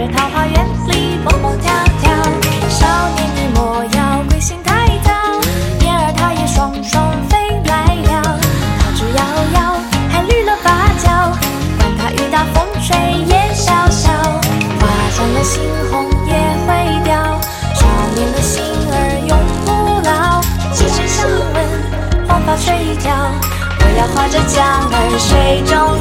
着桃花源里蹦蹦跳跳。少年你莫要归心太早，燕儿它也双双飞来了。桃枝摇摇，还绿了芭蕉，管它雨打风吹也潇潇。花绽了猩红也会掉，少年的心儿永不老。几声相闻，黄发垂髫，我要划着桨儿水中